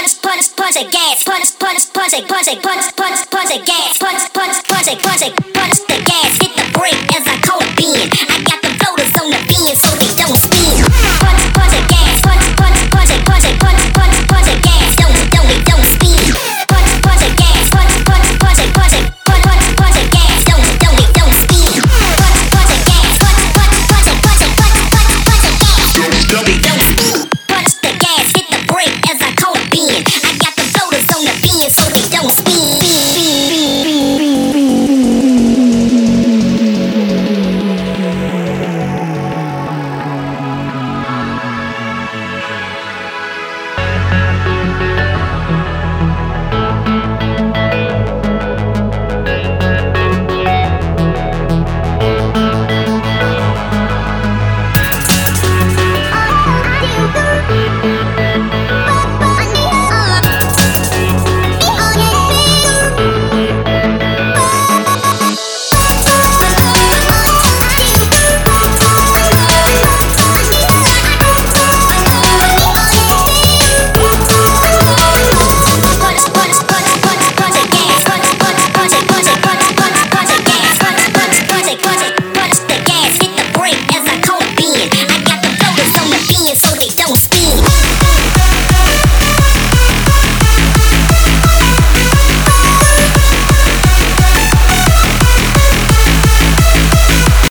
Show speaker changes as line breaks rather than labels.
punch the gas, punch the gas, punch the gas, hit the brake as I call a bean. I got the floaters on the bin so they don't spin. Punch